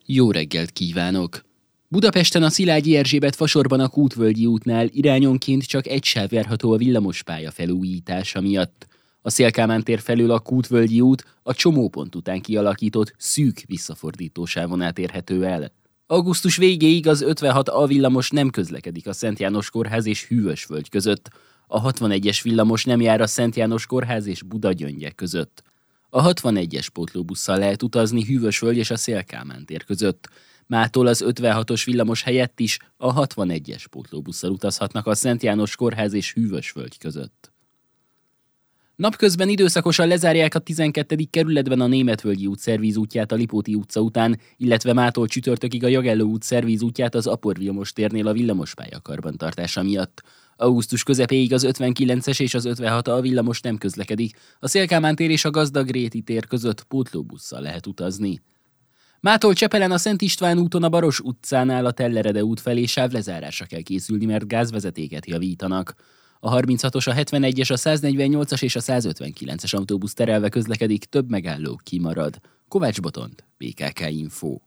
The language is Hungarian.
Jó reggelt kívánok! Budapesten a Szilágyi Erzsébet fasorban a Kútvölgyi útnál irányonként csak egy sáv járható a villamospálya felújítása miatt. A Széll-Kálmán tér felől a Kútvölgyi út a csomópont után kialakított szűk visszafordítósávon át érhető el. Augusztus végéig az 56A villamos nem közlekedik a Szent János Kórház és Hűvösvölgy között. A 61-es villamos nem jár a Szent János Kórház és Budagyöngye között. A 61-es pótlóbusszal lehet utazni Hűvösvölgy és a Széll-Kálmán tér között. Mától az 56-os villamos helyett is a 61-es pótlóbusszal utazhatnak a Szent János Kórház és Hűvösvölgy között. Napközben időszakosan lezárják a 12. kerületben a Németvölgyi út szervízútját a Lipóti utca után, illetve mától csütörtökig a Jagelló út szervízútját az Apor villamostérnél a villamospálya karbantartása miatt. Augusztus közepéig az 59-es és az 56A villamos nem közlekedik, a Széll-Kálmán tér és a Gazdagréti tér között pótlóbusszal lehet utazni. Mától Csepelen a Szent István úton a Baros utcánál a Tellerede út felé sávlezárásra kell készülni, mert gázvezetéket javítanak. A 36-os, a 71-es, a 148-as és a 159-es autóbusz terelve közlekedik, több megálló kimarad. Kovács Botond, BKK Info.